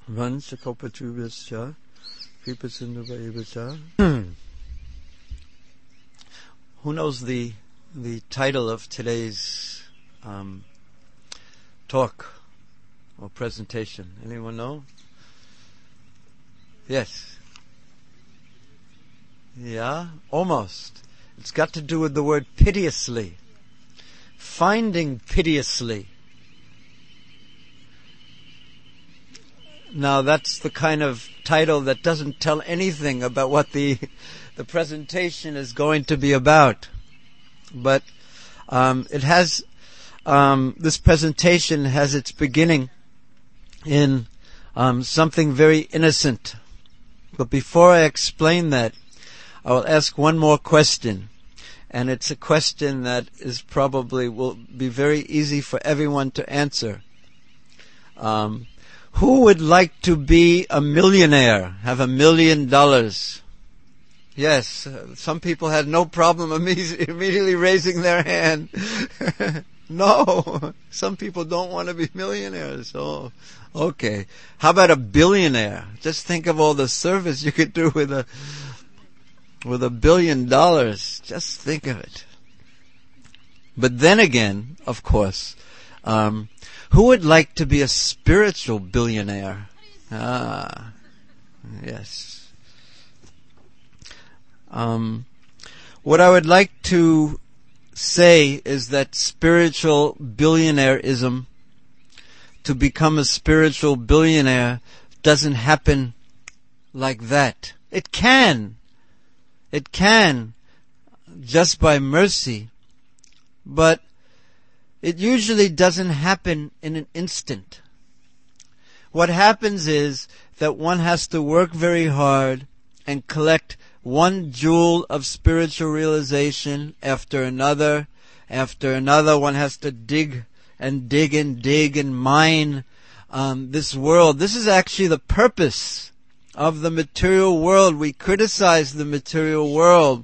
Vanchakopachubhyascha Kripasindhuvaevacha. Who knows the title of today's talk or presentation? Anyone know? Yes. Yeah, almost. It's got to do with the word piteously. Finding piteously. Now that's the kind of title that doesn't tell anything about what the presentation is going to be about. But it has this presentation has its beginning in something very innocent. But before I explain that, I will ask one more question. And it's a question that is probably will be very easy for everyone to answer. Who would like to be a millionaire, have $1 million? Yes, some people had no problem immediately raising their hand. No, some people don't want to be millionaires. Oh, okay. How about a billionaire? Just think of all the service you could do with $1 billion. Just think of it. But then again, of course, who would like to be a spiritual billionaire? Ah, yes. What I would like to say is that spiritual billionaireism, to become a spiritual billionaire, doesn't happen like that. It can, just by mercy, but it usually doesn't happen in an instant. What happens is that one has to work very hard and collect one jewel of spiritual realization after another. One has to dig and mine this world. This is actually the purpose of the material world. We criticize the material world.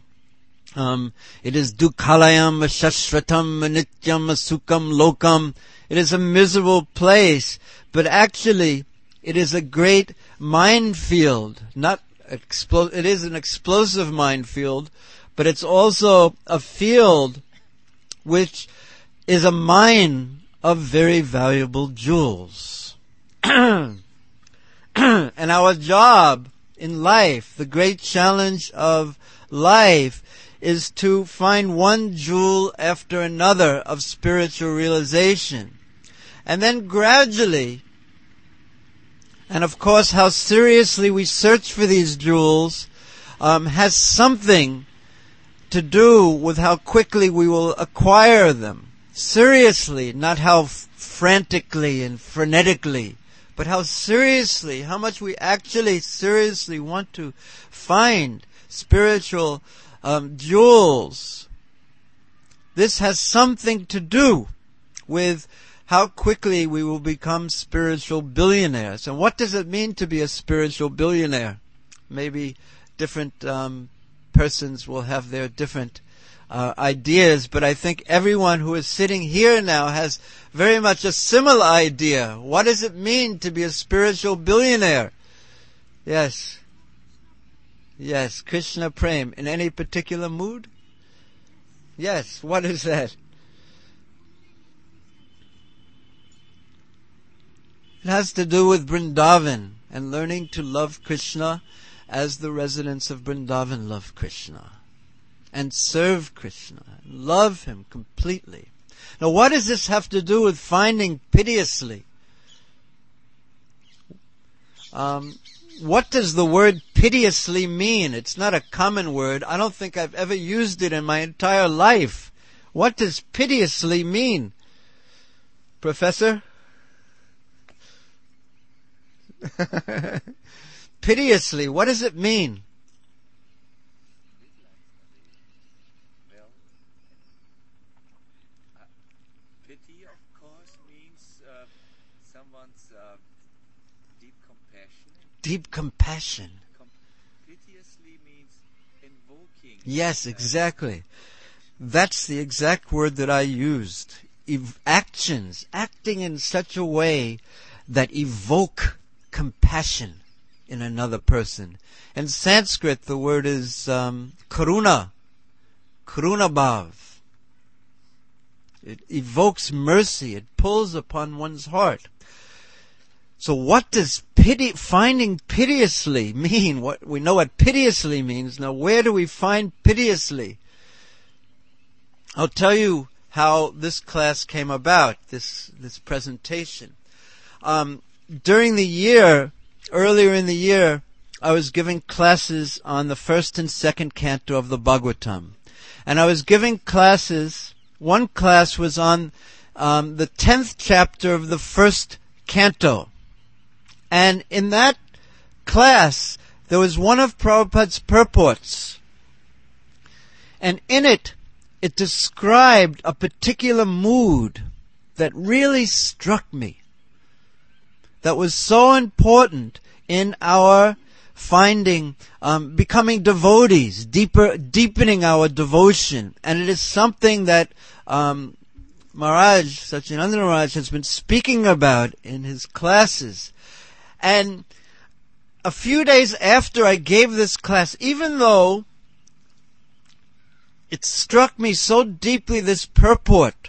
It is dukhalayam shashratam nityam sukham lokam. It is a miserable place, but actually it is a great minefield. It is an explosive minefield, but it's also a field which is a mine of very valuable jewels. And our job in life, the great challenge of life, is to find one jewel after another of spiritual realization. And then gradually, and of course how seriously we search for these jewels has something to do with how quickly we will acquire them. Seriously, not how frantically and frenetically, but how much we actually seriously want to find spiritual jewels. This has something to do with how quickly we will become spiritual billionaires. And what does it mean to be a spiritual billionaire? Maybe different persons will have their different ideas, but I think everyone who is sitting here now has very much a similar idea. What does it mean to be a spiritual billionaire? Yes. Yes, Krishna Prem. In any particular mood? Yes, what is that? It has to do with Vrindavan and learning to love Krishna as the residents of Vrindavan love Krishna and serve Krishna, love Him completely. Now what does this have to do with finding piteously? What does the word piteously mean? It's not a common word. I don't think I've ever used it in my entire life. What does piteously mean? Professor? Piteously, what does it mean? Well, pity, of course, means someone's deep compassion. Deep compassion. Piteously means invoking. Yes, exactly. That's the exact word that I used. Acting in such a way that evoke compassion in another person. In Sanskrit, the word is karuna, karunabhav. It evokes mercy. It pulls upon one's heart. So what does finding piteously mean? We know what piteously means. Now, where do we find piteously? I'll tell you how this class came about, this presentation. During the year, earlier in the year, I was giving classes on the first and second canto of the Bhagavatam. And I was giving classes, one class was on the 10th chapter of the first canto. And in that class, there was one of Prabhupada's purports. And in it, it described a particular mood that really struck me, that was so important in our finding, becoming devotees, deepening our devotion. And it is something that Maharaj, Satchidananda Maharaj, has been speaking about in his classes. And a few days after I gave this class, even though it struck me so deeply, this purport,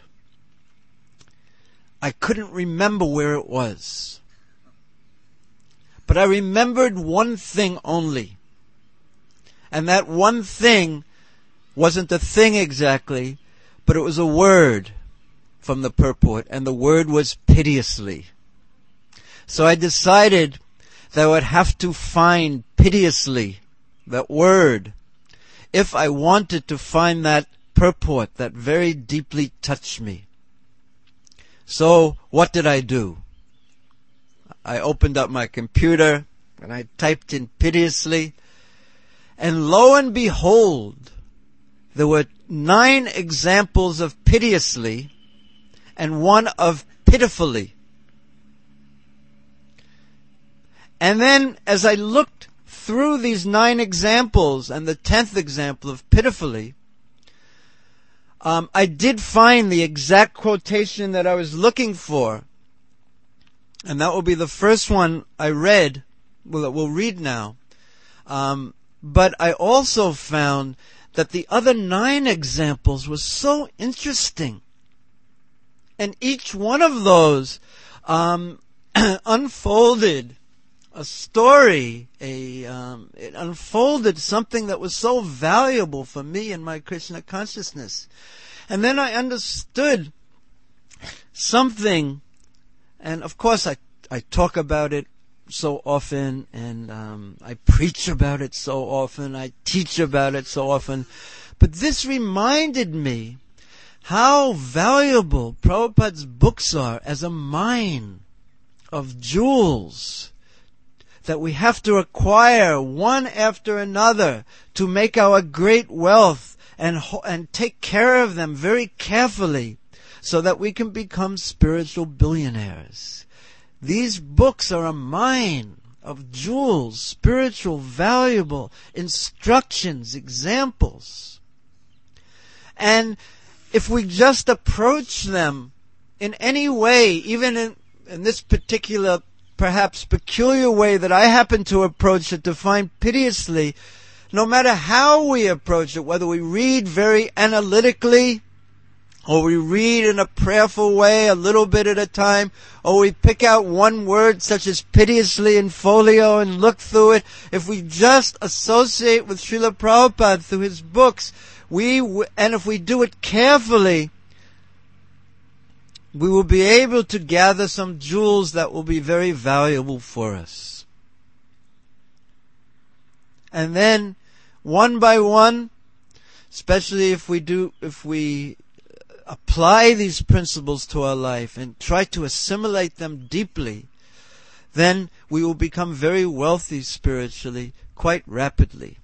I couldn't remember where it was. But I remembered one thing only. And that one thing wasn't a thing exactly, but it was a word from the purport, and the word was piteously. So I decided that I would have to find piteously, that word, if I wanted to find that purport that very deeply touched me. So what did I do? I opened up my computer and I typed in piteously, and lo and behold, there were 9 examples of piteously and one of pitifully. And then, as I looked through these 9 examples and the 10th example of pitifully, I did find the exact quotation that I was looking for. And that will be the first one I read, that we'll read now. But I also found that the other 9 examples was so interesting. And each one of those unfolded a story, it unfolded something that was so valuable for me in my Krishna consciousness. And then I understood something, and of course I talk about it so often, and I preach about it so often, I teach about it so often, but this reminded me how valuable Prabhupada's books are as a mine of jewels that we have to acquire one after another to make our great wealth and take care of them very carefully so that we can become spiritual billionaires. These books are a mine of jewels, spiritual, valuable instructions, examples. And if we just approach them in any way, even in this particular perhaps peculiar way that I happen to approach it, to find piteously, no matter how we approach it, whether we read very analytically, or we read in a prayerful way a little bit at a time, or we pick out one word such as piteously in folio and look through it, if we just associate with Srila Prabhupada through his books, and if we do it carefully, we will be able to gather some jewels that will be very valuable for us. And then, one by one, especially if we apply these principles to our life and try to assimilate them deeply, then we will become very wealthy spiritually quite rapidly.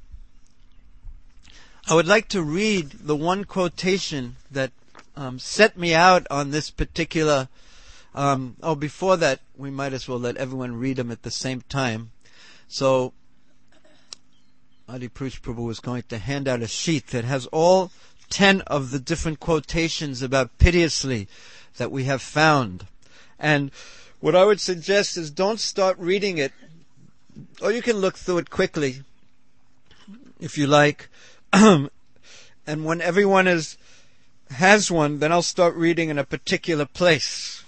I would like to read the one quotation that set me out on this particular. Before that, we might as well let everyone read them at the same time. So, Adi Purush Prabhu is going to hand out a sheet that has all 10 of the different quotations about piteously that we have found. And What I would suggest is don't start reading it, or you can look through it quickly, if you like. And when everyone has one, then I'll start reading in a particular place.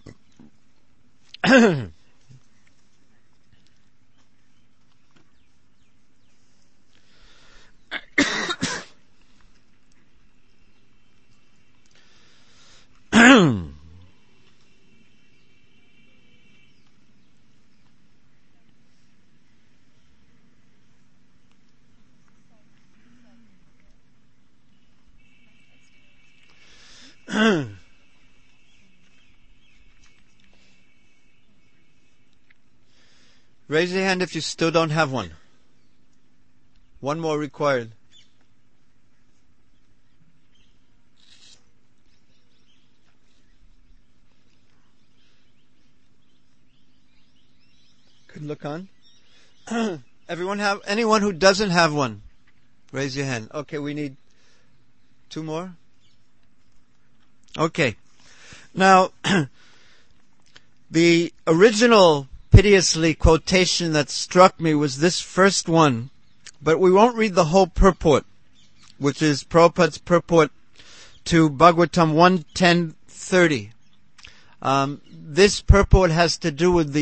Raise your hand if you still don't have one. One more required. Could look on. Anyone who doesn't have one, raise your hand. Okay, we need two more. Okay. Now, the original piteously quotation that struck me was this first one, but we won't read the whole purport, which is Prabhupada's purport to Bhagavatam 1.10.30. This purport has to do with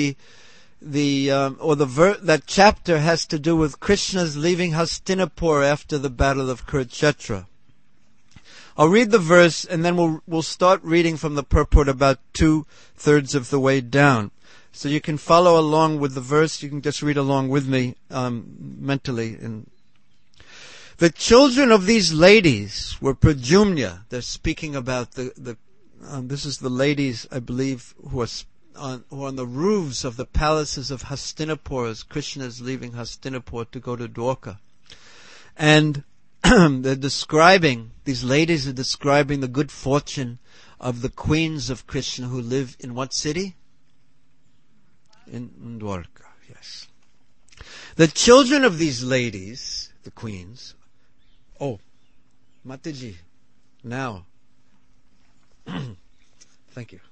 that chapter has to do with Krishna's leaving Hastinapur after the battle of Kurukshetra. I'll read the verse and then we'll start reading from the purport about 2/3 of the way down. So you can follow along with the verse. You can just read along with me mentally. The children of these ladies were Prajumna. They're speaking about this is the ladies, I believe, who are on the roofs of the palaces of Hastinapur as Krishna is leaving Hastinapur to go to Dwarka. And these ladies are describing the good fortune of the queens of Krishna who live in what city? In Dwarka, yes. The children of these ladies, the queens, Mataji, now. Thank you.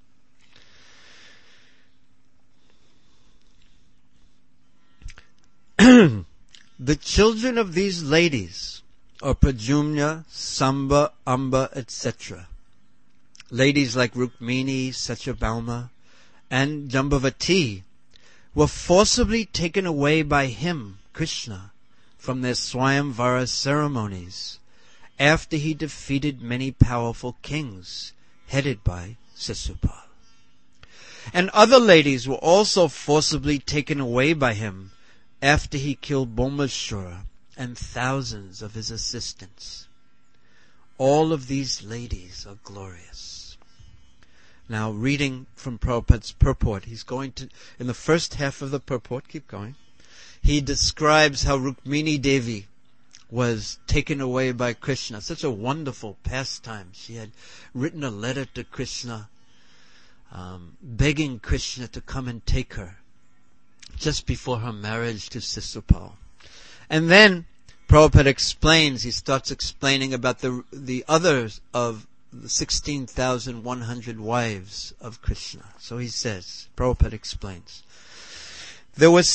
The children of these ladies are Prajumna, Samba, Amba, etc. Ladies like Rukmini, Satyabhauma, and Jambavati were forcibly taken away by him, Krishna, from their Swayamvara ceremonies after he defeated many powerful kings headed by Sisupal. And other ladies were also forcibly taken away by him after he killed Bomashura and thousands of his assistants. All of these ladies are glorious. Now, reading from Prabhupada's purport, he's going to, in the first half of the purport, keep going, he describes how Rukmini Devi was taken away by Krishna. Such a wonderful pastime. She had written a letter to Krishna, begging Krishna to come and take her just before her marriage to Sisupal. And then Prabhupada explains, he starts explaining about the others of the 16,100 wives of Krishna. So he says, Prabhupada explains, there were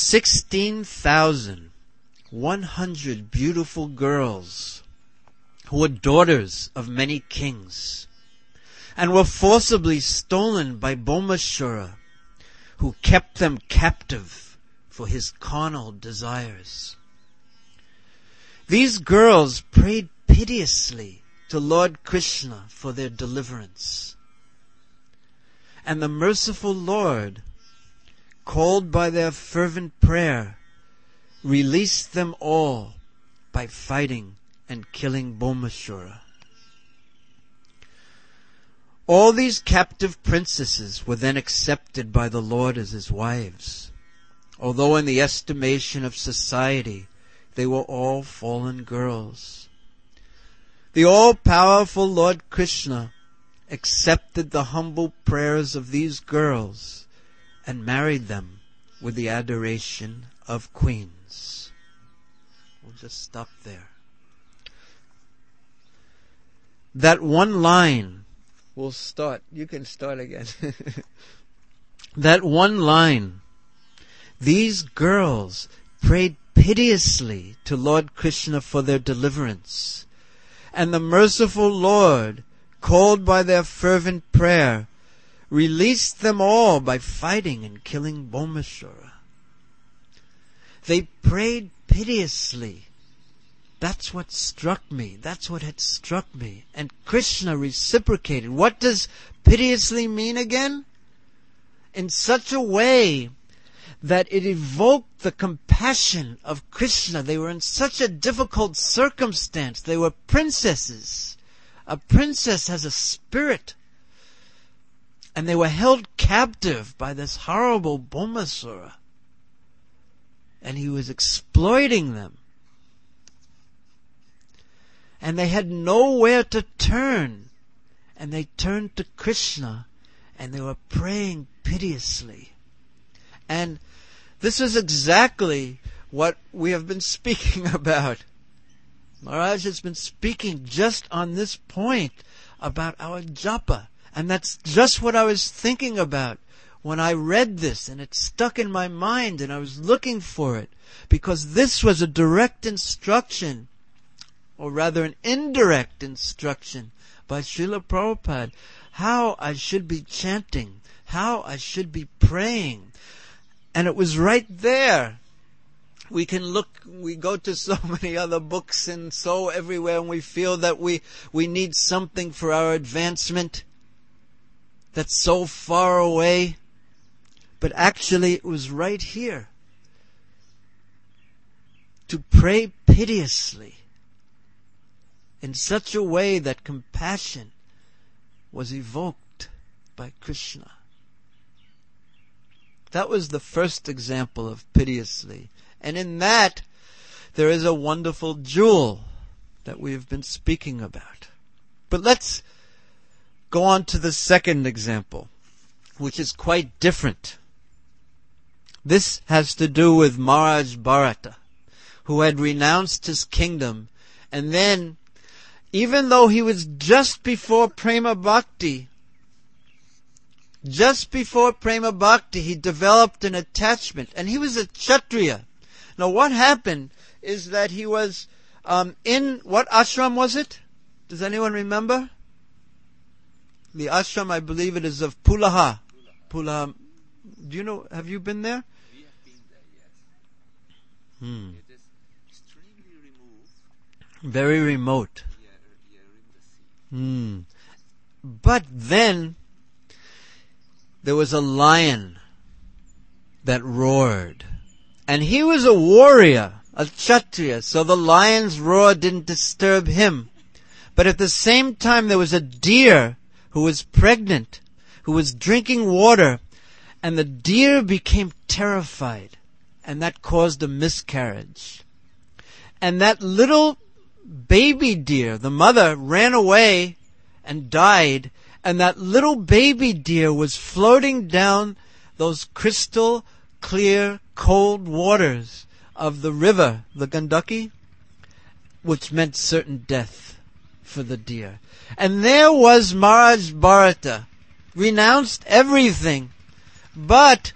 16,100 beautiful girls who were daughters of many kings and were forcibly stolen by Bomashura, who kept them captive for his carnal desires. These girls prayed piteously to Lord Krishna for their deliverance. And the merciful Lord, called by their fervent prayer, released them all by fighting and killing Bomashura. All these captive princesses were then accepted by the Lord as his wives, although in the estimation of society they were all fallen girls. The all-powerful Lord Krishna accepted the humble prayers of these girls and married them with the adoration of queens. We'll just stop there. That one line will start. You can start again. that one line, these girls prayed piteously to Lord Krishna for their deliverance. And the merciful Lord, called by their fervent prayer, released them all by fighting and killing Bhaumasura. They prayed piteously. That's what struck me. That's what had struck me. And Krishna reciprocated. What does piteously mean again? In such a way that it evoked the compassion of Krishna. They were in such a difficult circumstance. They were princesses. A princess has a spirit. And they were held captive by this horrible Bhaumasura. And he was exploiting them. And they had nowhere to turn. And they turned to Krishna. And they were praying piteously. And this is exactly what we have been speaking about. Maharaj has been speaking just on this point about our japa. And that's just what I was thinking about when I read this, and it stuck in my mind, and I was looking for it, because this was a direct instruction, or rather an indirect instruction by Srila Prabhupada, how I should be chanting, how I should be praying. And it was right there. We can look, we go to so many other books and so everywhere, and we feel that we need something for our advancement that's so far away. But actually it was right here. To pray piteously in such a way that compassion was evoked by Krishna. That was the first example of piteously. And in that, there is a wonderful jewel that we have been speaking about. But let's go on to the second example, which is quite different. This has to do with Maharaj Bharata, who had renounced his kingdom, and then, even though he was just before Prema Bhakti, he developed an attachment, and he was a Kshatriya. Now what happened is that he was in, what ashram was it? Does anyone remember? The ashram, I believe it is of Pulaha. Pulaha. Do you know, have you been there? We have been there, yes. It is extremely removed. Very remote. In the sea. But then, there was a lion that roared. And he was a warrior, a Kshatriya, so the lion's roar didn't disturb him. But at the same time, there was a deer who was pregnant, who was drinking water, and the deer became terrified, and that caused a miscarriage. And that little baby deer, the mother, ran away and died, and that little baby deer was floating down those crystal clear, cold waters of the river, the Gandaki, which meant certain death for the deer. And there was Maharaj Bharata, renounced everything, but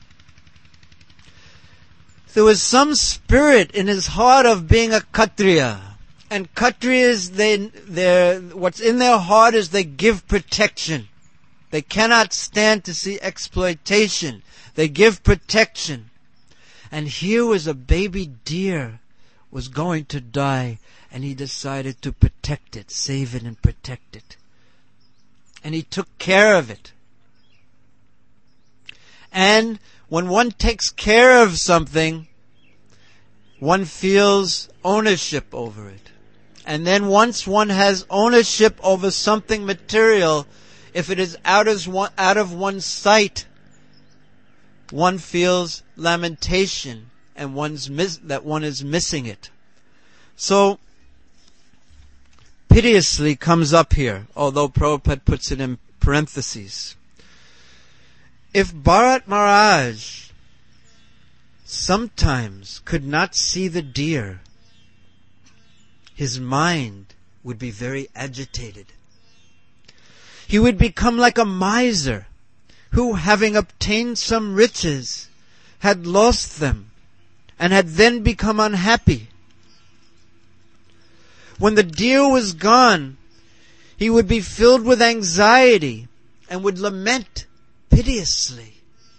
there was some spirit in his heart of being a Kshatriya. And Kshatriyas, what's in their heart is they give protection. They cannot stand to see exploitation. They give protection. And here was a baby deer was going to die, and he decided to protect it, save it and protect it. And he took care of it. And when one takes care of something, one feels ownership over it. And then once one has ownership over something material, if it is out of one's sight, one feels lamentation and that one is missing it. So, piteously comes up here, although Prabhupada puts it in parentheses. If Bharat Maharaj sometimes could not see the deer, his mind would be very agitated. He would become like a miser who, having obtained some riches, had lost them, and had then become unhappy. When the deer was gone, he would be filled with anxiety and would lament piteously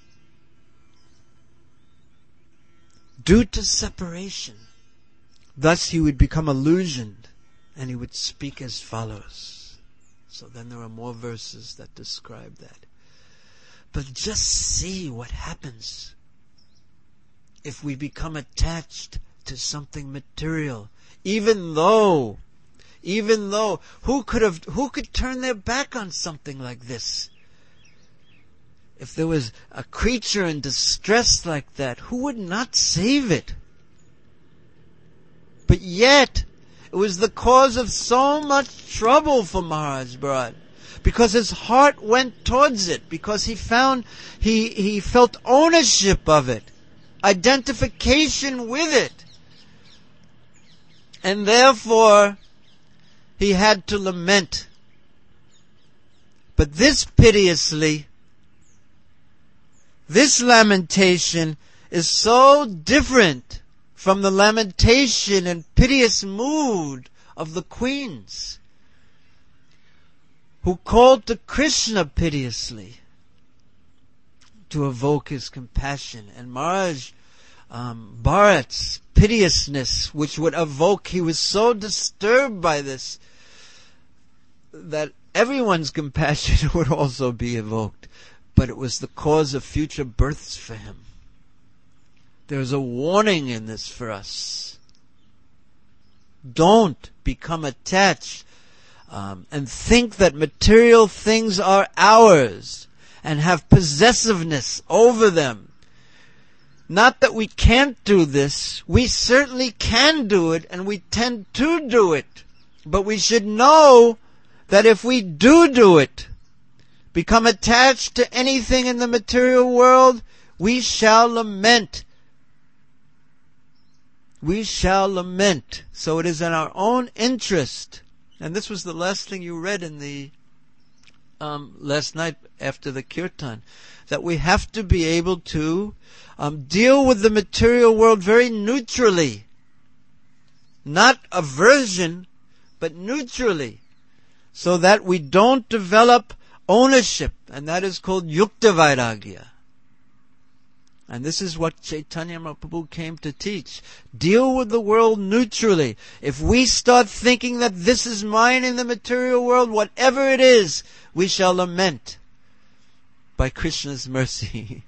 due to separation. Thus he would become illusioned, and he would speak as follows. So then there are more verses that describe that. But just see what happens if we become attached to something material. Even though, who could turn their back on something like this? If there was a creature in distress like that, who would not save it? But yet, it was the cause of so much trouble for Maharaj Bharat, because his heart went towards it, because he felt ownership of it, identification with it. And therefore, he had to lament. But this lamentation is so different from the lamentation and piteous mood of the queens, who called to Krishna piteously to evoke his compassion. And Maharaj Bharat's piteousness, which would evoke, he was so disturbed by this that everyone's compassion would also be evoked. But it was the cause of future births for him. There's a warning in this for us. Don't become attached and think that material things are ours and have possessiveness over them. Not that we can't do this. We certainly can do it, and we tend to do it. But we should know that if we do it, become attached to anything in the material world, we shall lament. We shall lament. So it is in our own interest. And this was the last thing you read in the last night after the kirtan, that we have to be able to deal with the material world very neutrally. Not aversion, but neutrally. So that we don't develop ownership. And that is called Yukta Vairagya. And this is what Chaitanya Mahaprabhu came to teach. Deal with the world neutrally. If we start thinking that this is mine in the material world, whatever it is, we shall lament by Krishna's mercy.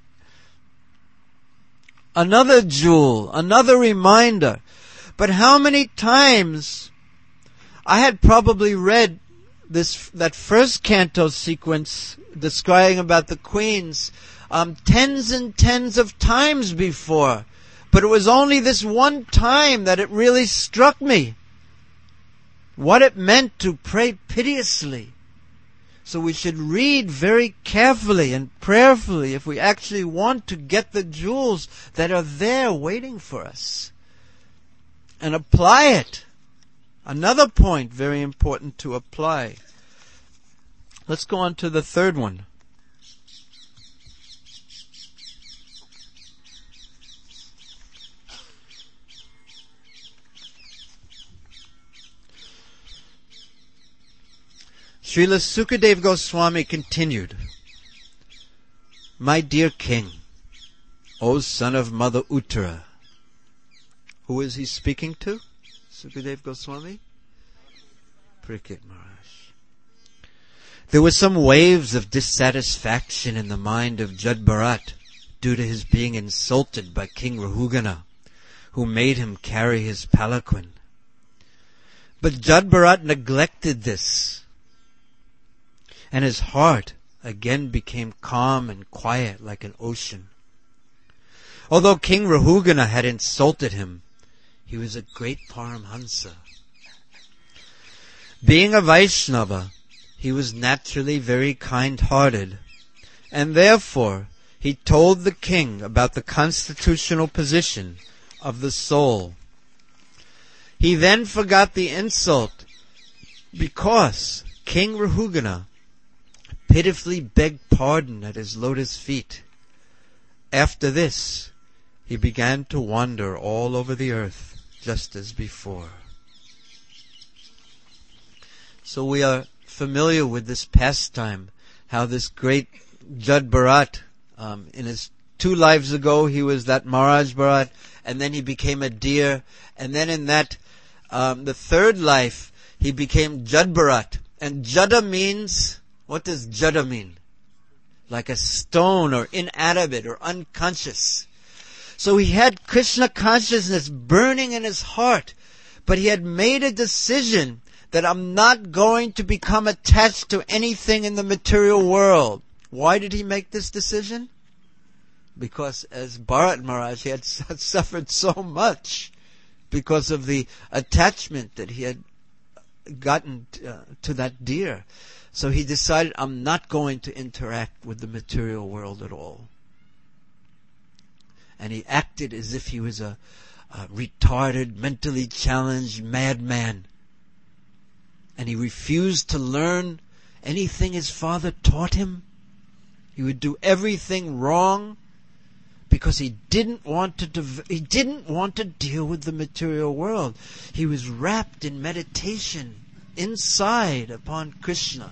Another jewel, another reminder. But how many times I had probably read that first canto sequence describing about the queens tens and tens of times before. But it was only this one time that it really struck me what it meant to pray piteously. So we should read very carefully and prayerfully if we actually want to get the jewels that are there waiting for us. And apply it. Another point very important to apply. Let's go on to the third one. Srila Sukadeva Goswami continued, "My dear king, O son of Mother Uttara." Who is he speaking to? Sukadeva Goswami? Parikshit Maharaj. There were some waves of dissatisfaction in the mind of Jad Bharat due to his being insulted by King Rahugana, who made him carry his palanquin. But Jad Bharat neglected this, and his heart again became calm and quiet like an ocean. Although King Rahugana had insulted him, he was a great Paramhansa. Being a Vaishnava, he was naturally very kind-hearted, and therefore he told the king about the constitutional position of the soul. He then forgot the insult because King Rahugana pitifully begged pardon at his lotus feet. After this, he began to wander all over the earth, just as before. So we are familiar with this pastime, how this great Jad Bharat, in his 2 lives ago, he was that Maharaj Bharat, and then he became a deer, and then in that, the 3rd life, he became Jad Bharat. And Jada means, what does Jada mean? Like a stone, or inanimate, or unconscious. So he had Krishna consciousness burning in his heart, but he had made a decision that I'm not going to become attached to anything in the material world. Why did he make this decision? Because as Bharat Maharaj, he had suffered so much because of the attachment that he had gotten to that deer. So he decided, I'm not going to interact with the material world at all. And he acted as if he was a retarded, mentally challenged madman. And he refused to learn anything his father taught him. He would do everything wrong because he didn't want to deal with the material world. He was wrapped in meditation inside upon Krishna.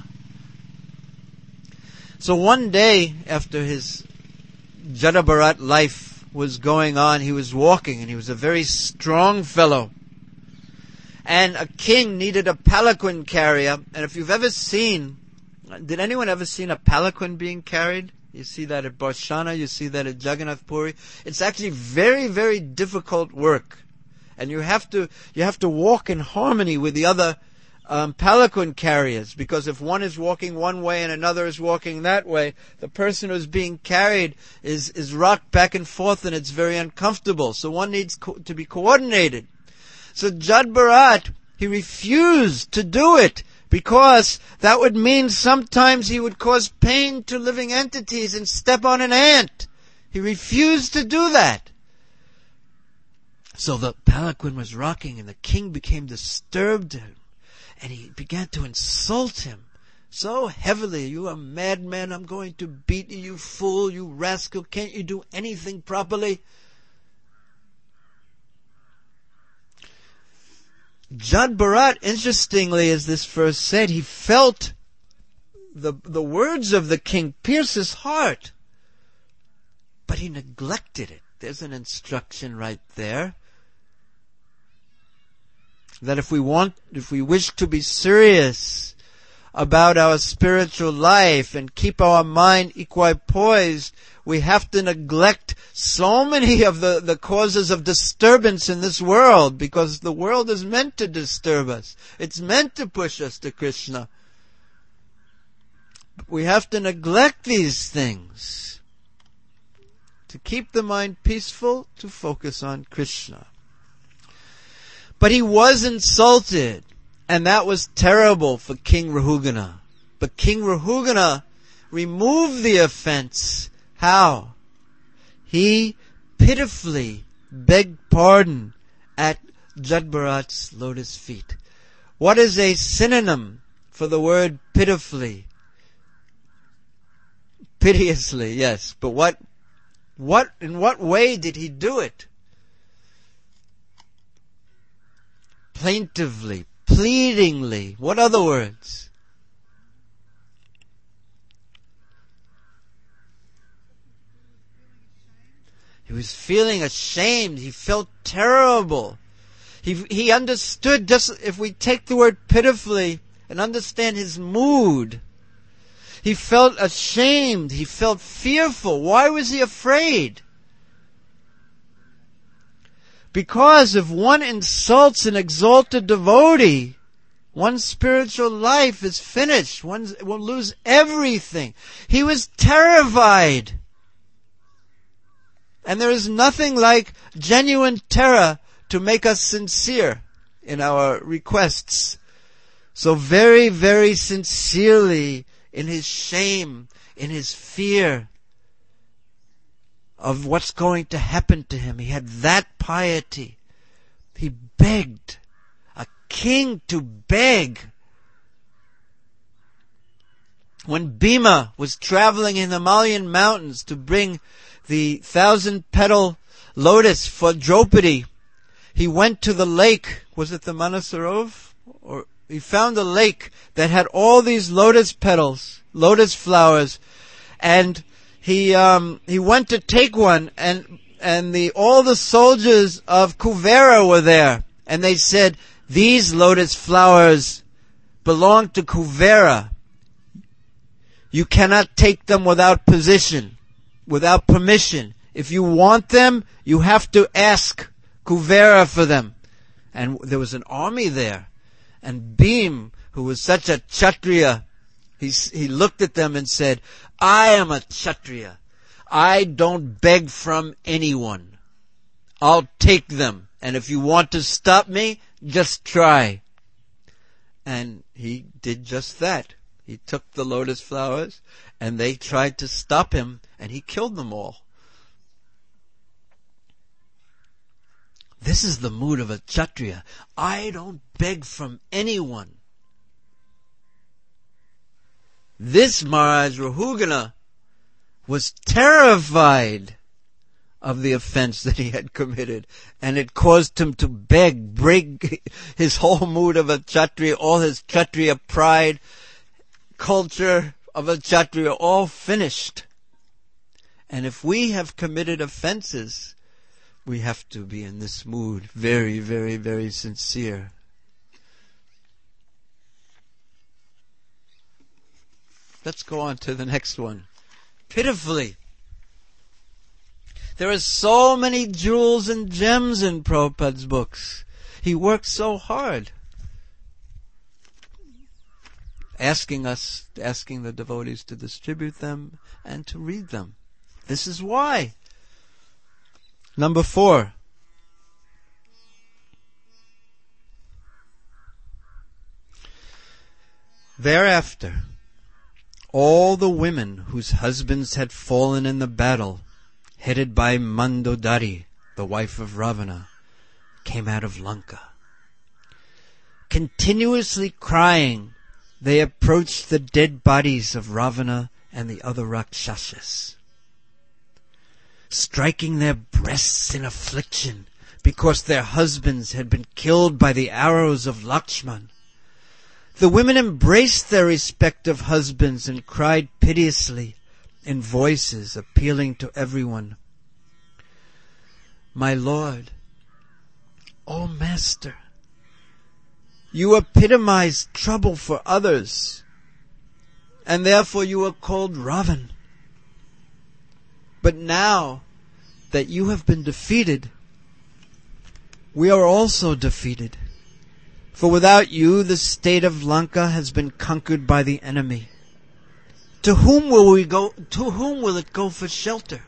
So one day, after his Jada Bharat life was going on, he was walking, and he was a very strong fellow. And a king needed a palanquin carrier. And if you've ever seen, did anyone ever seen a palanquin being carried? You see that at Barshana, you see that at Jagannath Puri. It's actually very, very difficult work. And you have to walk in harmony with the other palanquin carriers, because if one is walking one way and another is walking that way, the person who's being carried is rocked back and forth, and it's very uncomfortable. So one needs to be coordinated. So Jad Bharat, he refused to do it, because that would mean sometimes he would cause pain to living entities and step on an ant. He refused to do that. So the palanquin was rocking, and the king became disturbed, and he began to insult him so heavily. You are a madman, I'm going to beat you, you fool, you rascal, can't you do anything properly? Jad Bharat, interestingly, as this verse said, he felt the words of the king pierce his heart, but he neglected it. There's an instruction right there, that if we wish to be serious about our spiritual life and keep our mind equipoised, we have to neglect so many of the causes of disturbance in this world, because the world is meant to disturb us. It's meant to push us to Krishna. But we have to neglect these things to keep the mind peaceful, to focus on Krishna. But he was insulted, and that was terrible for King Rahugana. But King Rahugana removed the offense. How? He pitifully begged pardon at Jad Bharat's lotus feet. What is a synonym for the word pitifully? Piteously, yes. But in what way did he do it? Plaintively, pleadingly. What other words? He was feeling ashamed. He felt terrible. He understood, just if we take the word pitifully and understand his mood, he felt ashamed. He felt fearful. Why was he afraid? Because if one insults an exalted devotee, one's spiritual life is finished. One will lose everything. He was terrified. And there is nothing like genuine terror to make us sincere in our requests. So very, very sincerely, in his shame, in his fear of what's going to happen to him, he had that piety. He begged. A king to beg. When Bhima was traveling in the Himalayan mountains to bring the 1,000-petal lotus for Draupadi, he went to the lake. Was it the Manasarovar? Or he found a lake that had all these lotus petals, lotus flowers, and he went to take one, and all the soldiers of Kuvera were there, and they said, "These lotus flowers belong to Kuvera. You cannot take them without permission. If you want them, you have to ask Kuvera for them." And there was an army there. And Bhim, who was such a Kshatriya, he looked at them and said, "I am a Kshatriya. I don't beg from anyone. I'll take them. And if you want to stop me, just try." And he did just that. He took the lotus flowers, and they tried to stop him, and he killed them all. This is the mood of a Kshatriya. I don't beg from anyone. This Maharaj Rahugana was terrified of the offense that he had committed, and it caused him to break his whole mood of a Kshatriya, all his Kshatriya pride, culture of a Kshatriya, all finished. And if we have committed offenses, we have to be in this mood, very, very, very sincere. Let's go on to the next one. Pitifully. There are so many jewels and gems in Prabhupada's books. He worked so hard, asking the devotees to distribute them and to read them. This is why. Number 4. Thereafter, all the women whose husbands had fallen in the battle, headed by Mandodari, the wife of Ravana, came out of Lanka. Continuously crying, they approached the dead bodies of Ravana and the other Rakshasas, striking their breasts in affliction because their husbands had been killed by the arrows of Lakshman. The women embraced their respective husbands and cried piteously in voices appealing to everyone, "My Lord, O Master, you epitomize trouble for others, and therefore you are called Ravan. But now that you have been defeated, we are also defeated. For without you, the state of Lanka has been conquered by the enemy. To whom will we go? To whom will it go for shelter?"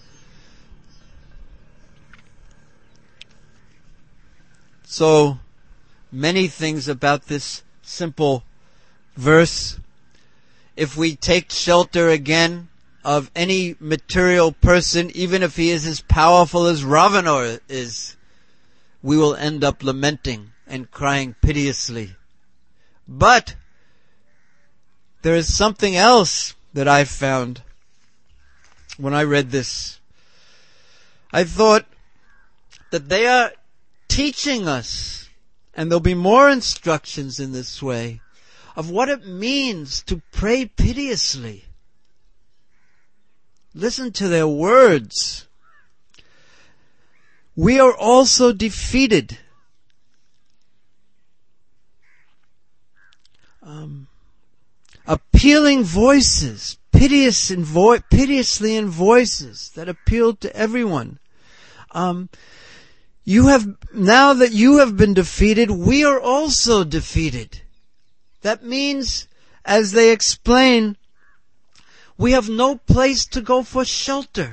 So many things about this simple verse. If we take shelter again of any material person, even if he is as powerful as Ravana is, we will end up lamenting and crying piteously. But there is something else that I found when I read this. I thought that they are teaching us, and there'll be more instructions in this way, of what it means to pray piteously. Listen to their words. We are also defeated. Appealing voices, piteously in voices that appealed to everyone. Now that you have been defeated, we are also defeated. That means, as they explain, we have no place to go for shelter.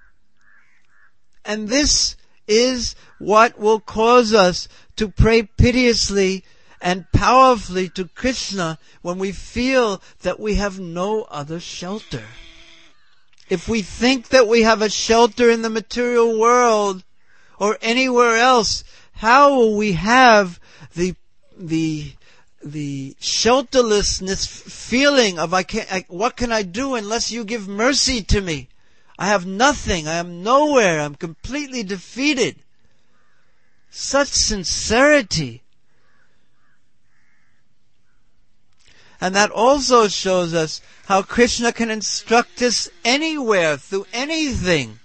And this is what will cause us to pray piteously and powerfully to Krishna when we feel that we have no other shelter. If we think that we have a shelter in the material world or anywhere else, how will we have the shelterlessness feeling of what can I do unless you give mercy to me? I have nothing. I am nowhere. I'm completely defeated. Such sincerity. And that also shows us how Krishna can instruct us anywhere, through anything.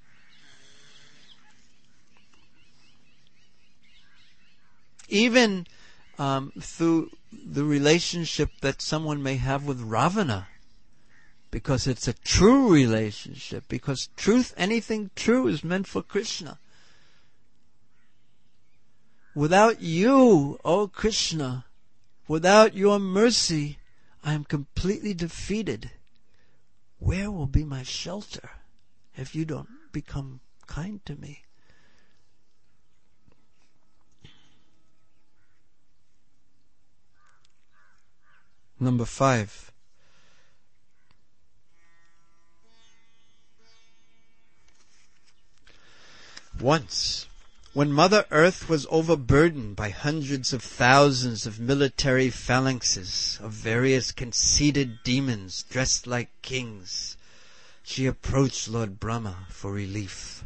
Even through the relationship that someone may have with Ravana. Because it's a true relationship. Because truth, anything true is meant for Krishna. Without you, O Krishna, without your mercy, I am completely defeated. Where will be my shelter if you don't become kind to me? Number 5. Once, when Mother Earth was overburdened by hundreds of thousands of military phalanxes of various conceited demons dressed like kings, she approached Lord Brahma for relief.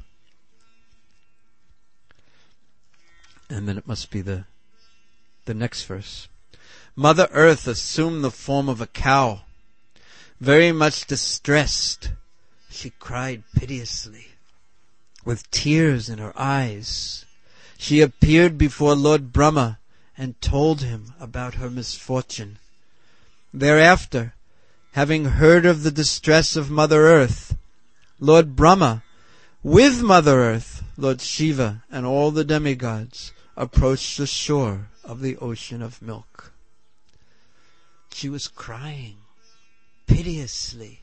And then it must be the next verse. Mother Earth assumed the form of a cow. Very much distressed, she cried piteously. With tears in her eyes, she appeared before Lord Brahma and told him about her misfortune. Thereafter, having heard of the distress of Mother Earth, Lord Brahma, with Mother Earth, Lord Shiva, and all the demigods, approached the shore of the ocean of milk. She was crying piteously.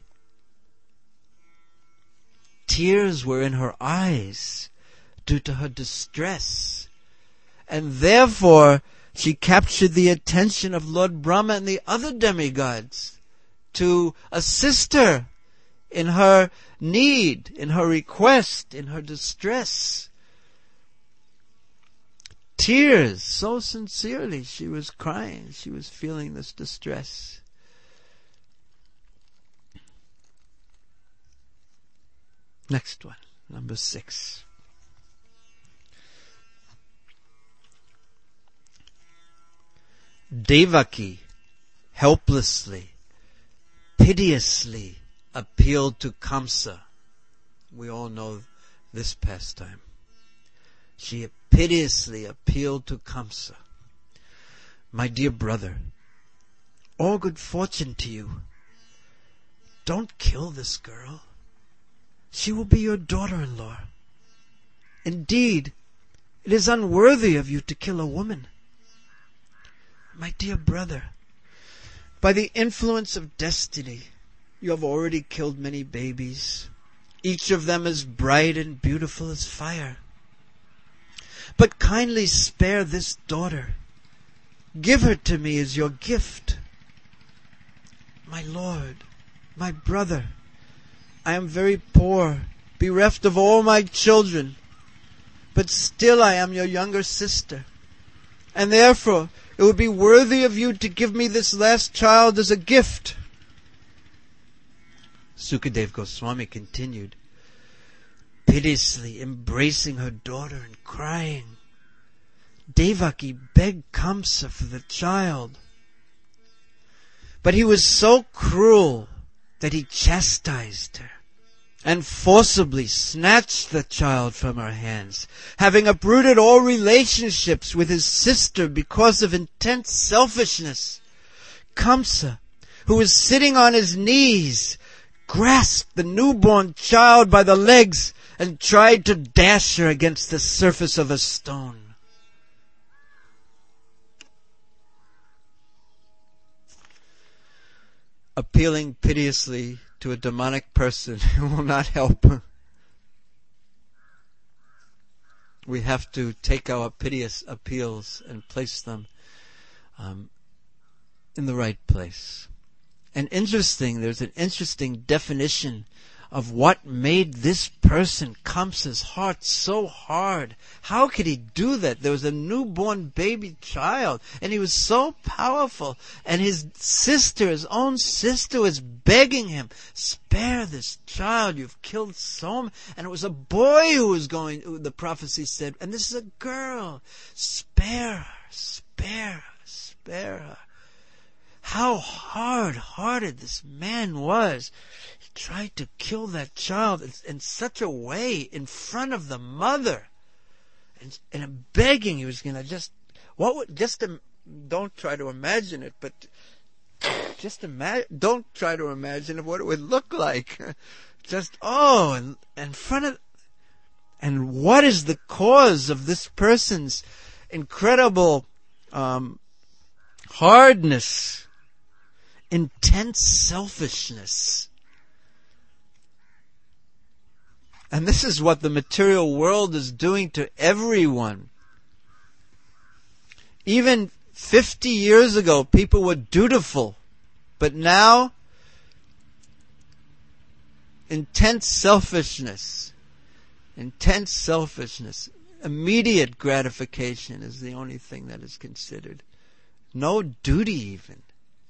Tears were in her eyes due to her distress. And therefore, she captured the attention of Lord Brahma and the other demigods to assist her in her need, in her request, in her distress. Tears, so sincerely she was crying. She was feeling this distress. Next one, number 6. Devaki helplessly, piteously appealed to Kamsa. We all know this pastime. She piteously appealed to Kamsa. My dear brother, all good fortune to you. Don't kill this girl. She will be your daughter-in-law. Indeed, it is unworthy of you to kill a woman. My dear brother, by the influence of destiny, you have already killed many babies, each of them as bright and beautiful as fire. But kindly spare this daughter. Give her to me as your gift. My lord, my brother, I am very poor, bereft of all my children, but still I am your younger sister, and therefore it would be worthy of you to give me this last child as a gift. Sukadeva Goswami continued, piteously embracing her daughter and crying. Devaki begged Kamsa for the child, but he was so cruel that he chastised her and forcibly snatched the child from her hands, having uprooted all relationships with his sister because of intense selfishness. Kamsa, who was sitting on his knees, grasped the newborn child by the legs and tried to dash her against the surface of a stone. Appealing piteously to a demonic person who will not help. We have to take our piteous appeals and place them in the right place. And there's an interesting definition of what made this person, Kamsa's heart so hard. How could he do that? There was a newborn baby child, and he was so powerful. And his sister, his own sister, was begging him, spare this child, you've killed so many. And it was a boy who was going, the prophecy said, and this is a girl. Spare her, spare her, spare her. How hard-hearted this man was. He tried to kill that child in such a way in front of the mother. And begging he was going to don't try to imagine it, but don't try to imagine what it would look like. And in front of, and what is the cause of this person's incredible hardness? Intense selfishness. And this is what the material world is doing to everyone. Even 50 years ago, people were dutiful. But now, intense selfishness. Immediate gratification is the only thing that is considered. No duty even.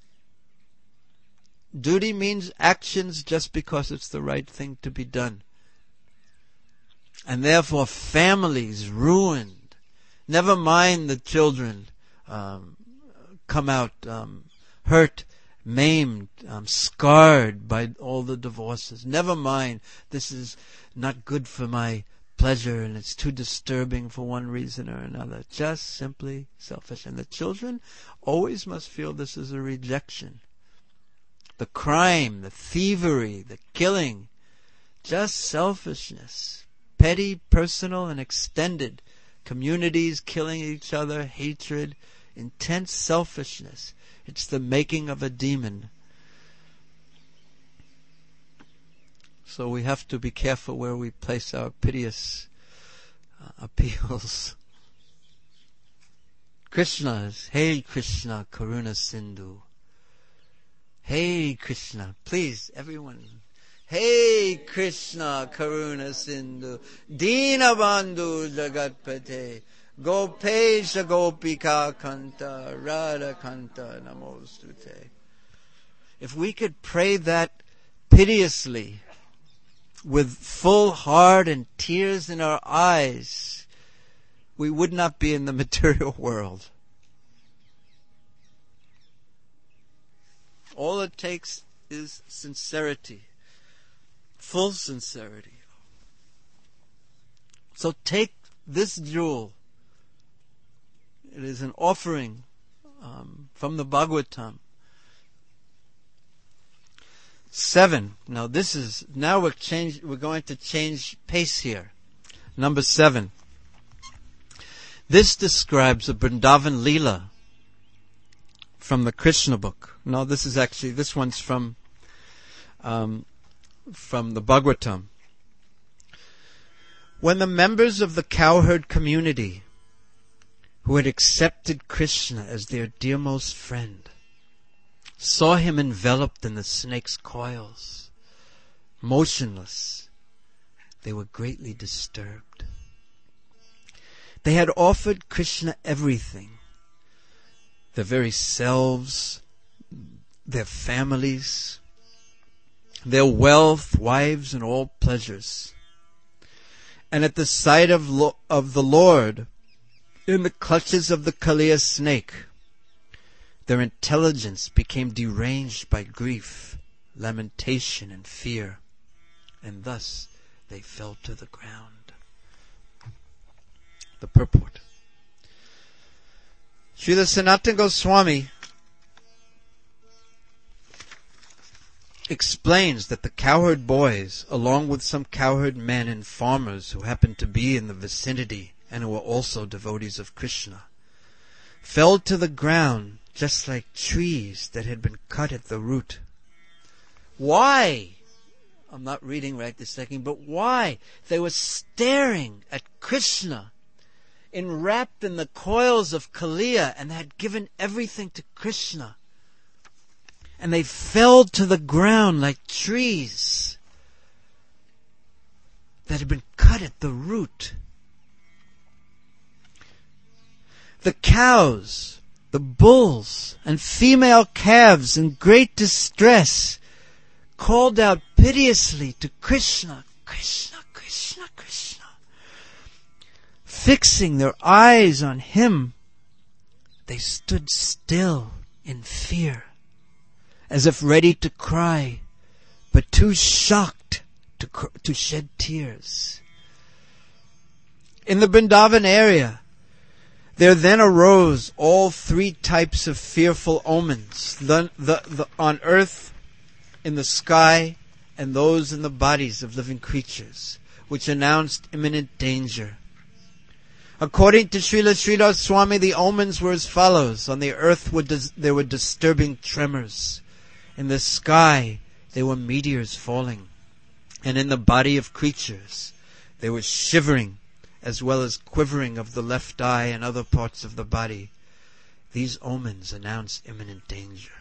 Duty means actions just because it's the right thing to be done. And therefore families ruined. Never mind the children come out hurt, maimed, scarred by all the divorces. Never mind, this is not good for my pleasure and it's too disturbing for one reason or another. Just simply selfish. And the children always must feel this is a rejection. The crime, the thievery, the killing, just selfishness. Petty, personal, and extended. Communities killing each other, hatred, intense selfishness. It's the making of a demon. So we have to be careful where we place our piteous appeals. Krishna's, Hey Krishna, Karuna Sindhu. Hey Krishna, please, everyone. Hey Krishna, Karuna Sindhu, Dina Bandhu Jagatpate, Gopesha Gopika Kanta, Radha Kanta Namostute. If we could pray that piteously, with full heart and tears in our eyes, we would not be in the material world. All it takes is sincerity. Full sincerity. So take this jewel. It is an offering from the Bhagavatam. 7. Now we're going to change pace here. Number 7. This describes a Vrindavan Leela from the Krishna book. No, this one's from the Bhagavatam. When the members of the cowherd community who had accepted Krishna as their dearmost friend saw him enveloped in the snake's coils, motionless, they were greatly disturbed. They had offered Krishna everything, their very selves, their families, their wealth, wives, and all pleasures. And at the sight of the Lord, in the clutches of the Kaliya snake, their intelligence became deranged by grief, lamentation, and fear, and thus they fell to the ground. The purport. Srila Sanatana Goswami explains that the cowherd boys, along with some cowherd men and farmers who happened to be in the vicinity and who were also devotees of Krishna, fell to the ground just like trees that had been cut at the root. Why? I'm not reading right this second, but why? They were staring at Krishna, enwrapped in the coils of Kaliya, and had given everything to Krishna. And they fell to the ground like trees. that had been cut at the root. The cows, the bulls, and female calves in great distress called out piteously to Krishna, Krishna, Krishna, Krishna. Fixing their eyes on him, they stood still in fear, as if ready to cry, but too shocked to shed tears. In the Vrindavan area, there then arose all three types of fearful omens, the on earth, in the sky, and those in the bodies of living creatures, which announced imminent danger. According to Srila Sridhar Swami, the omens were as follows. On the earth there were disturbing tremors. In the sky there were meteors falling. And in the body of creatures there was shivering, as well as quivering of the left eye and other parts of the body. These omens announced imminent danger.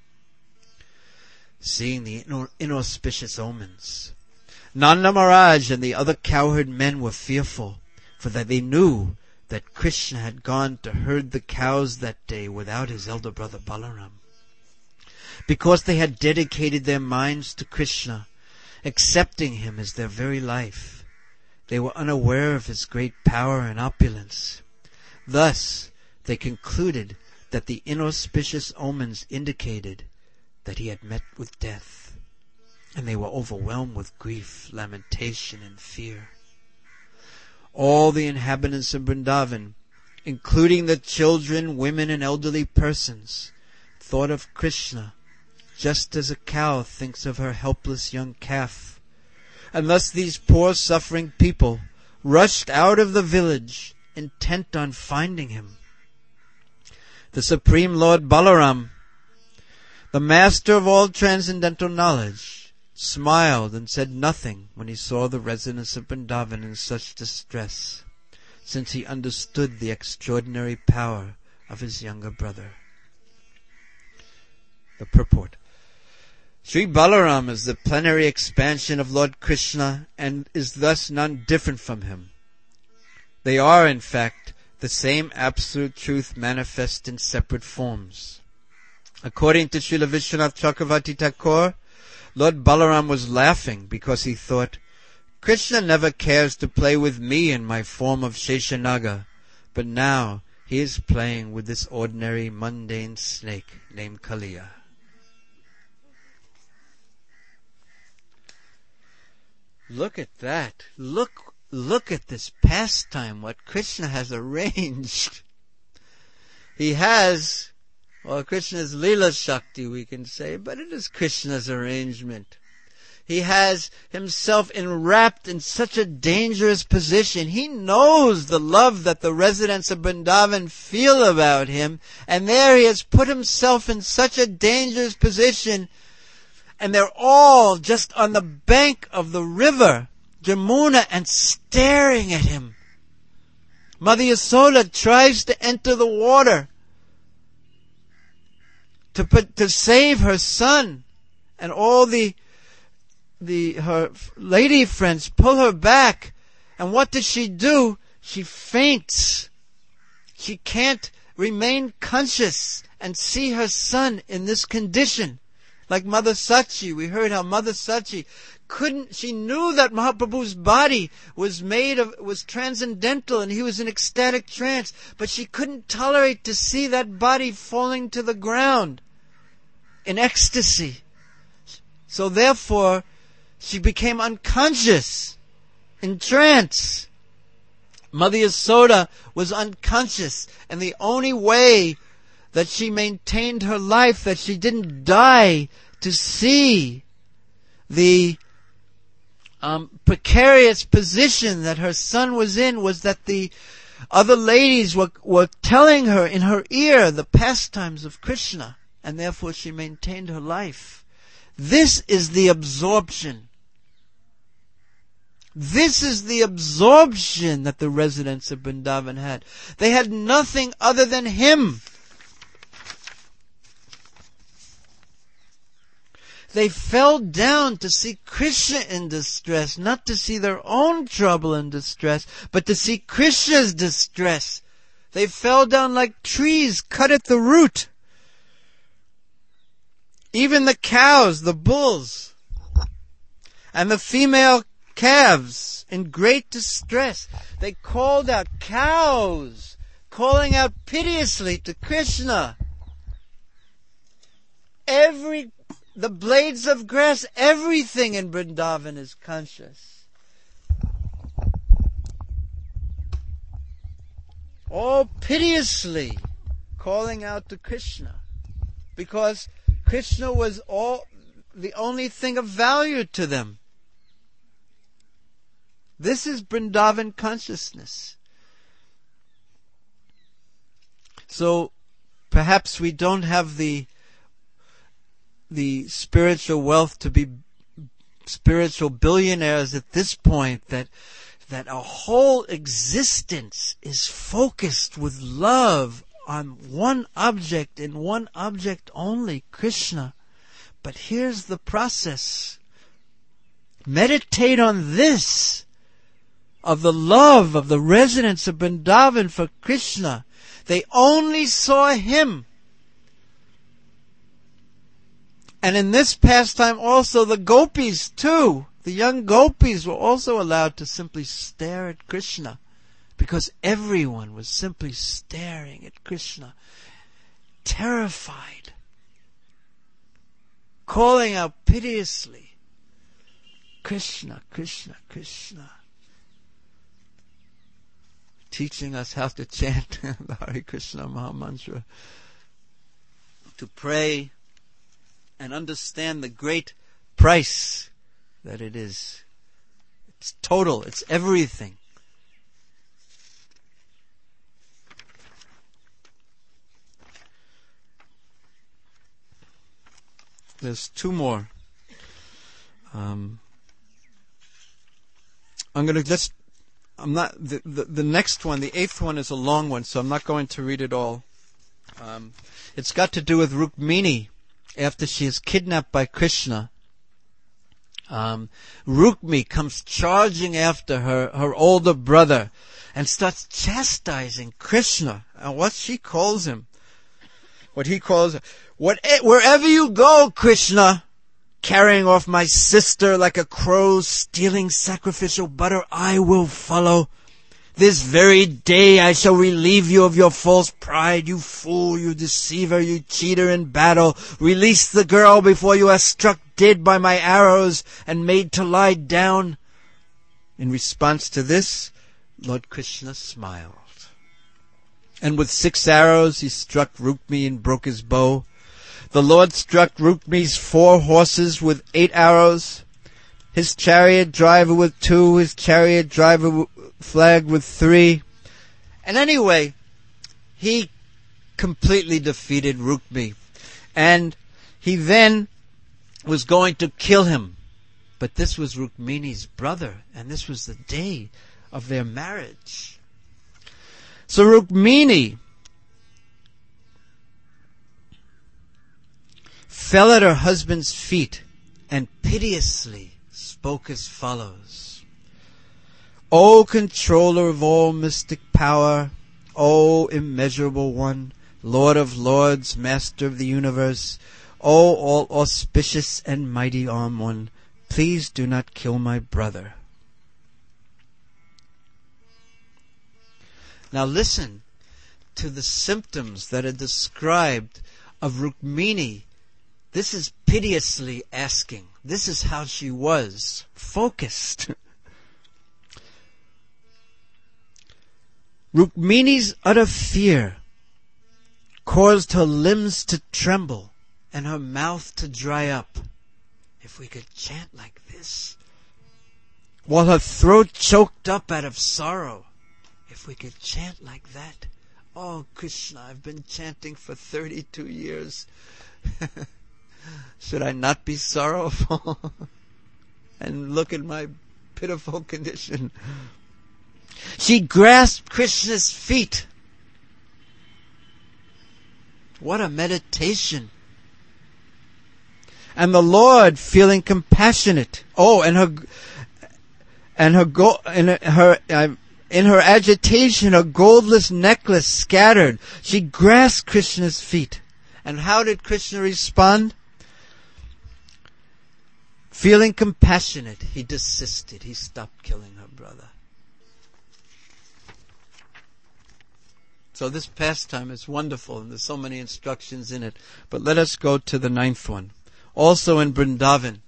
Seeing the inauspicious omens, Nanda Maharaj and the other cowherd men were fearful, for that they knew that Krishna had gone to herd the cows that day without his elder brother Balaram. Because they had dedicated their minds to Krishna, accepting him as their very life, they were unaware of his great power and opulence. Thus, they concluded that the inauspicious omens indicated that he had met with death, and they were overwhelmed with grief, lamentation, and fear. All the inhabitants of Vrindavan, including the children, women, and elderly persons, thought of Krishna just as a cow thinks of her helpless young calf. And thus these poor suffering people rushed out of the village, intent on finding him. The Supreme Lord Balaram, the master of all transcendental knowledge, smiled and said nothing when he saw the residents of Vrindavan in such distress, since he understood the extraordinary power of his younger brother. The purport. Sri Balaram is the plenary expansion of Lord Krishna and is thus none different from him. They are, in fact, the same absolute truth manifest in separate forms. According to Srila Vishwanath Chakravarti Thakur, Lord Balaram was laughing because he thought, Krishna never cares to play with me in my form of Sheshanaga, but now he is playing with this ordinary mundane snake named Kaliya. Look at that. Look at this pastime, what Krishna has arranged. He has, well, Krishna's Leela Shakti, we can say, but it is Krishna's arrangement. He has himself enwrapped in such a dangerous position. He knows the love that the residents of Vrindavan feel about him, and there he has put himself in such a dangerous position, and they're all just on the bank of the river, Jamuna, and staring at him. Mother Yasoda tries to enter the water to save her son, and all her lady friends pull her back. And what does she do? She faints. She can't remain conscious and see her son in this condition. Like Mother Sachi, we heard how Mother Sachi she knew that Mahaprabhu's body was transcendental and he was in ecstatic trance, but she couldn't tolerate to see that body falling to the ground in ecstasy. So therefore, she became unconscious, in trance. Mother Yasoda was unconscious, and the only way that she maintained her life, that she didn't die to see the precarious position that her son was in, was that the other ladies were telling her in her ear the pastimes of Krishna, and therefore she maintained her life. This is the absorption. This is the absorption that the residents of Vrindavan had. They had nothing other than him. They fell down to see Krishna in distress, not to see their own trouble and distress, but to see Krishna's distress. They fell down like trees cut at the root. Even the cows, the bulls, and the female calves in great distress. They called out, cows, calling out piteously to Krishna. The blades of grass, everything in Vrindavan is conscious. All piteously calling out to Krishna, because Krishna was the only thing of value to them. This is Vrindavan consciousness. So perhaps we don't have the spiritual wealth to be spiritual billionaires at this point, that our whole existence is focused with love on one object and one object only, Krishna. But here's the process. Meditate on this, of the love of the residents of Vrindavan for Krishna. They only saw him. And in this pastime also the gopis too, the young gopis were also allowed to simply stare at Krishna, because everyone was simply staring at Krishna, terrified, calling out piteously, Krishna, Krishna, Krishna, teaching us how to chant the Hare Krishna Maha Mantra, to pray and understand the great price that it is. It's total, it's everything. There's two more. The next one, the eighth one, is a long one, so I'm not going to read it all. It's got to do with Rukmini. After she is kidnapped by Krishna, Rukmi comes charging after her older brother, and starts chastising Krishna. And what he calls her, wherever you go, Krishna, carrying off my sister like a crow, stealing sacrificial butter, I will follow. This very day I shall relieve you of your false pride, you fool, you deceiver, you cheater in battle. Release the girl before you are struck dead by my arrows and made to lie down. In response to this, Lord Krishna smiled. And with 6 arrows he struck Rukmi and broke his bow. The Lord struck Rukmi's 4 horses with 8 arrows, his chariot driver with 2, his chariot driver flagged with 3. And anyway, he completely defeated Rukmi. And he then was going to kill him. But this was Rukmini's brother, and this was the day of their marriage. So Rukmini fell at her husband's feet and piteously spoke as follows. O controller of all mystic power, O immeasurable one, Lord of lords, master of the universe, O all auspicious and mighty arm one, please do not kill my brother. Now listen to the symptoms that are described of Rukmini. This is piteously asking. This is how she was, focused. Rukmini's utter fear caused her limbs to tremble and her mouth to dry up. If we could chant like this. While her throat choked up out of sorrow. If we could chant like that. Oh, Krishna, I've been chanting for 32 years. Should I not be sorrowful? And look at my pitiful condition. She grasped Krishna's feet. What a meditation. And the Lord, feeling compassionate, in her agitation, her goldless necklace scattered. She grasped Krishna's feet. And how did Krishna respond? Feeling compassionate, he desisted. He stopped killing her brother. So this pastime is wonderful, and there's so many instructions in it. But let us go to the 9th one. Also in Vrindavan.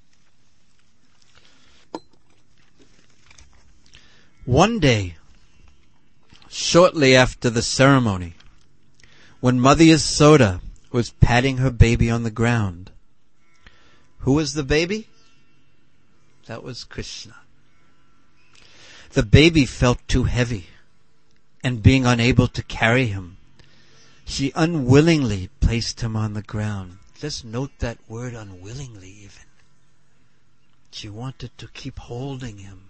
One day, shortly after the ceremony, when Mother Yasoda was patting her baby on the ground. Who was the baby? That was Krishna. The baby felt too heavy, and being unable to carry him, she unwillingly placed him on the ground. Just note that word, unwillingly even. She wanted to keep holding him.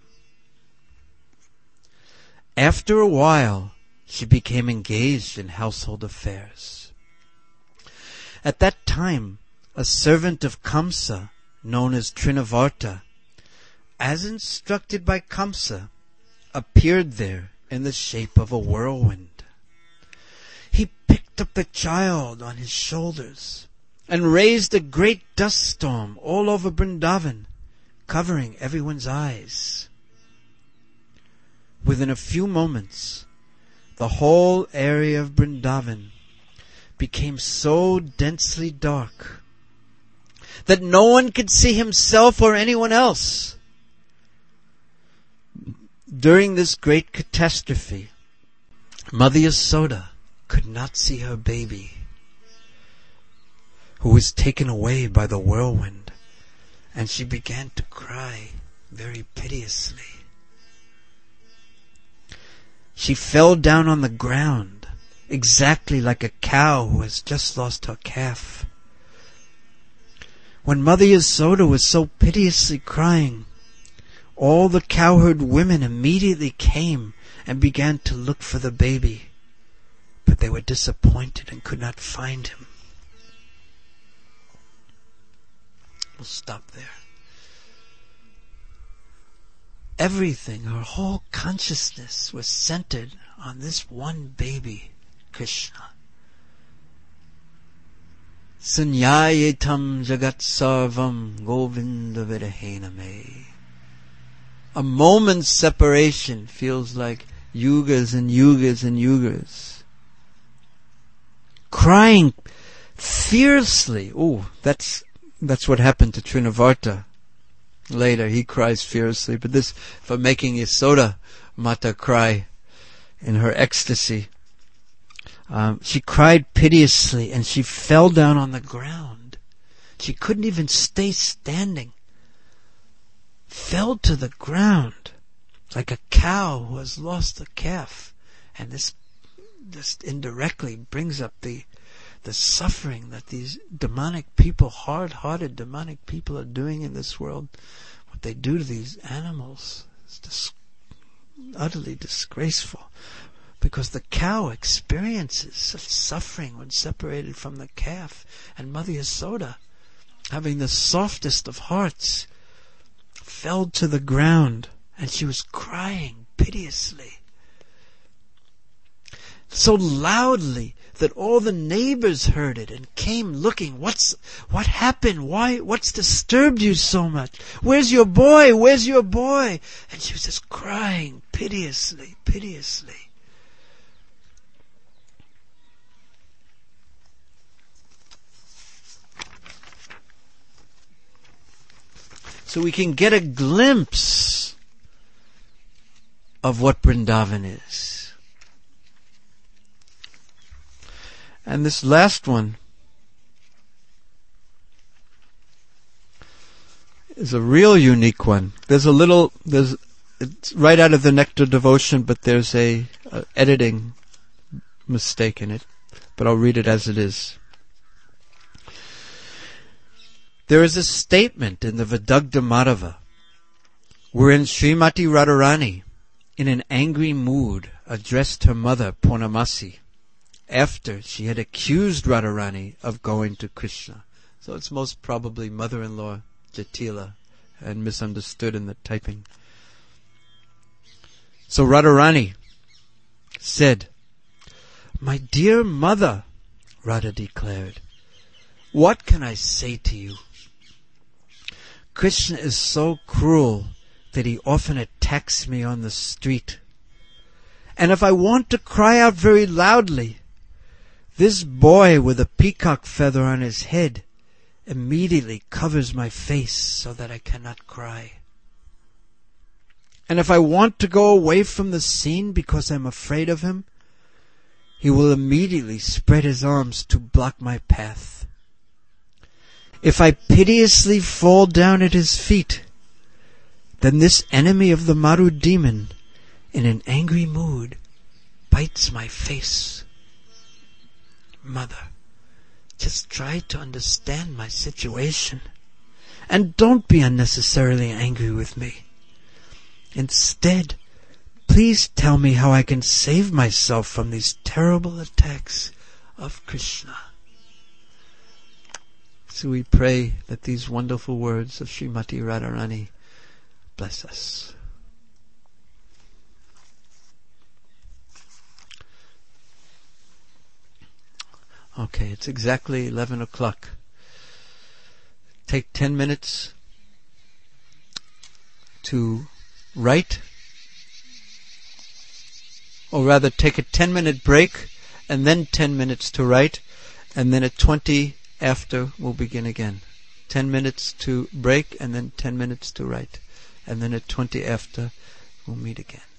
After a while, she became engaged in household affairs. At that time, a servant of Kamsa, known as Trinavarta, as instructed by Kamsa, appeared there in the shape of a whirlwind. He picked up the child on his shoulders and raised a great dust storm all over Vrindavan, covering everyone's eyes. Within a few moments, the whole area of Vrindavan became so densely dark that no one could see himself or anyone else. During this great catastrophe, Mother Yasoda could not see her baby, who was taken away by the whirlwind, and she began to cry very piteously. She fell down on the ground, exactly like a cow who has just lost her calf. When Mother Yasoda was so piteously crying, all the cowherd women immediately came and began to look for the baby, but they were disappointed and could not find him. We'll stop there. Everything, her whole consciousness was centered on this one baby, Krishna. Sanyayetam jagat sarvam govinda vidahena me. A moment's separation feels like yugas and yugas and yugas. Crying fiercely. Oh, that's what happened to Trinavarta. Later, he cries fiercely, but this for making Yasoda Mata cry in her ecstasy. She cried piteously, and she fell down on the ground. She couldn't even stay standing. Fell to the ground like a cow who has lost a calf. And this indirectly brings up the suffering that these demonic people, hard-hearted demonic people are doing in this world. What they do to these animals is utterly disgraceful. Because the cow experiences such suffering when separated from the calf. And Mother Yasoda, having the softest of hearts, fell to the ground, and she was crying piteously. So loudly that all the neighbors heard it and came looking. What happened? What's disturbed you so much? Where's your boy? Where's your boy? And she was just crying piteously, piteously. So we can get a glimpse of what Vrindavan is. And this last one is a real unique one. It's right out of the Nectar Devotion, but there's a editing mistake in it. But I'll read it as it is. There is a statement in the Vidagdha Madhava wherein Srimati Radharani, in an angry mood, addressed her mother Purnamasi after she had accused Radharani of going to Krishna. So it's most probably mother-in-law Jatila, and misunderstood in the typing. So Radharani said, "My dear mother," Radha declared, "what can I say to you? Krishna is so cruel that he often attacks me on the street. And if I want to cry out very loudly, this boy with a peacock feather on his head immediately covers my face so that I cannot cry. And if I want to go away from the scene because I'm afraid of him, he will immediately spread his arms to block my path. If I piteously fall down at his feet, then this enemy of the Maru demon, in an angry mood, bites my face. Mother, just try to understand my situation, and don't be unnecessarily angry with me. Instead, please tell me how I can save myself from these terrible attacks of Krishna." So we pray that these wonderful words of Srimati Radharani bless us. Okay, it's exactly 11 o'clock. Take 10 minutes to write, or rather take a 10-minute break and then 10 minutes to write, and then at 20 after we'll begin again. 10 minutes to break and then 10 minutes to write, and then at 20 after we'll meet again.